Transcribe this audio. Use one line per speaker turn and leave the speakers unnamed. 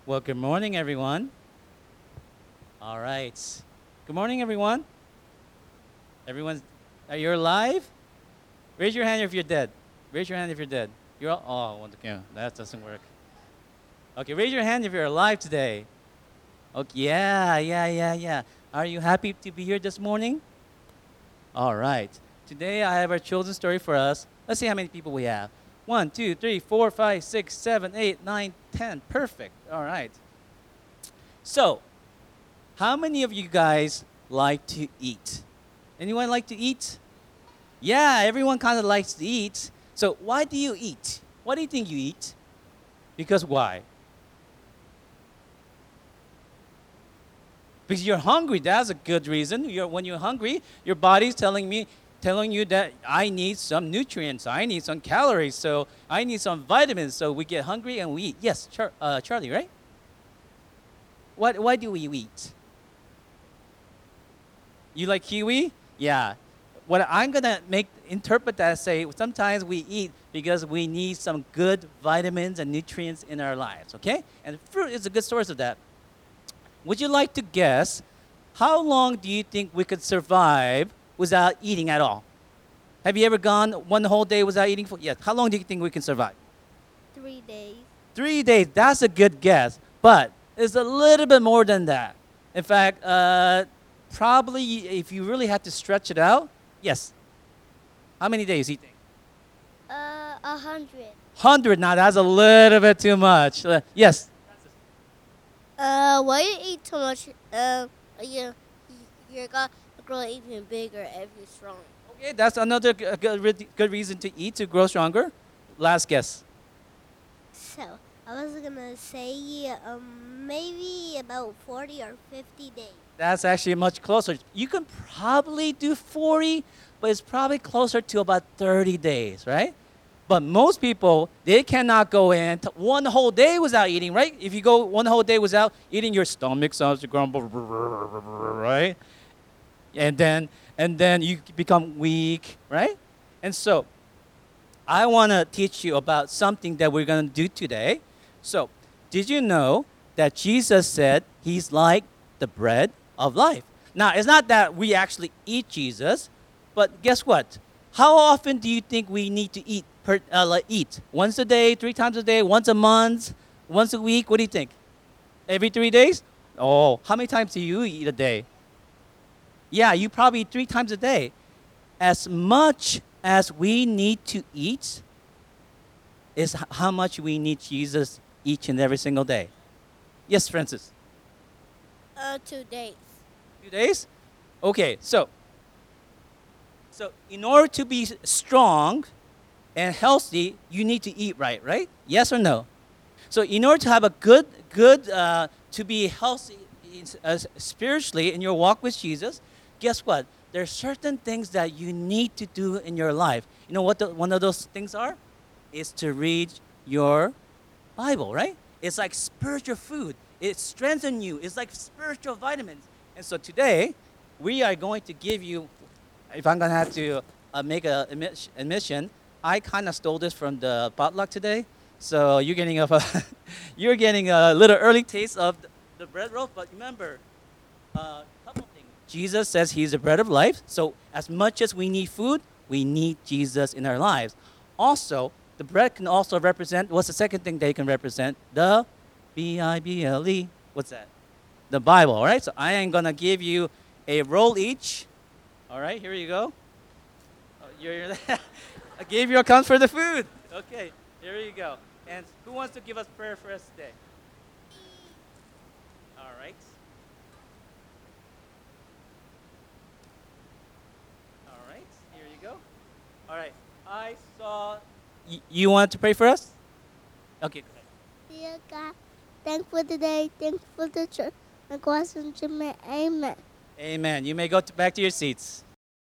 Well, good morning, everyone. All right. Good morning, everyone. Everyone, are you alive? Raise your hand if you're dead. Raise your hand if you're dead. You're all, oh, yeah, that doesn't work. Okay, raise your hand if you're alive today. Okay, yeah. Are you happy to be here this morning? All right. Today I have our children's story for us. Let's see how many people we have. 1, 2, 3, 4, 5, 6, 7, 8, 9, 10. Perfect. All right. So, how many of you guys like to eat? Anyone like to eat? Yeah, everyone kind of likes to eat. So why do you eat? What do you think you eat? Because why? Because you're hungry. That's a good reason. When you're hungry, your body's telling you that I need some nutrients. I need some calories. So I need some vitamins. So we get hungry and we eat. Yes, Charlie, right? Why do we eat? You like kiwi? Yeah. What I'm gonna interpret that as say sometimes we eat because we need some good vitamins and nutrients in our lives. Okay, and fruit is a good source of that. Would you like to guess how long do you think we could survive without eating at all? Have you ever gone one whole day without eating? Yes. How long do you think we can survive?
3 days.
3 days. That's a good guess, but it's a little bit more than that. In fact, probably if you really had to stretch it out, yes. How many days do you think?
100.
100. Now that's a little bit too much. Yes.
Why you eat too much? You, you're gonna grow even bigger if you're strong.
Okay, that's another good reason to eat to grow stronger. Last guess.
So I was gonna say maybe about 40 or 50 days.
That's actually much closer. You can probably do 40, but it's probably closer to about 30 days, right? But most people, they cannot go in one whole day without eating, right? If you go one whole day without eating, your stomach starts to grumble, right? And then you become weak, right? And so I want to teach you about something that we're going to do today. So, did you know that Jesus said he's like the bread of life? Now, it's not that we actually eat Jesus, but guess what? How often do you think we need to eat? Eat once a day, 3 times a day, once a month, once a week. What do you think? Every 3 days? Oh, how many times do you eat a day? Yeah, you probably eat 3 times a day. As much as we need to eat is how much we need Jesus each and every single day. Yes, Francis.
2 days.
2 days? Okay, so in order to be strong and healthy, you need to eat right? Yes or no? So in order to have a to be healthy spiritually in your walk with Jesus, guess what? There are certain things that you need to do in your life. You know what one of those things are? Is to read your Bible, right? It's like spiritual food. It strengthens you. It's like spiritual vitamins. And so today, we are going to give you, if I'm going to have to make an admission, I kind of stole this from the potluck today. So you're getting you're getting a little early taste of the bread roll. But remember, couple things. Jesus says he's the bread of life. So as much as we need food, we need Jesus in our lives. Also, the bread can also represent, what's the second thing they can represent? The Bible. What's that? The Bible, all right? So I am going to give you a roll each. All right, here you go. Oh, I gave you a count for the food. Okay, here you go. And who wants to give us prayer for us today? All right. All right, here you go. All right, I saw. You want to pray for us? Okay, go ahead.
Dear God, thanks for today. Thanks for the church. My question, Amen.
Amen. You may go back to your seats.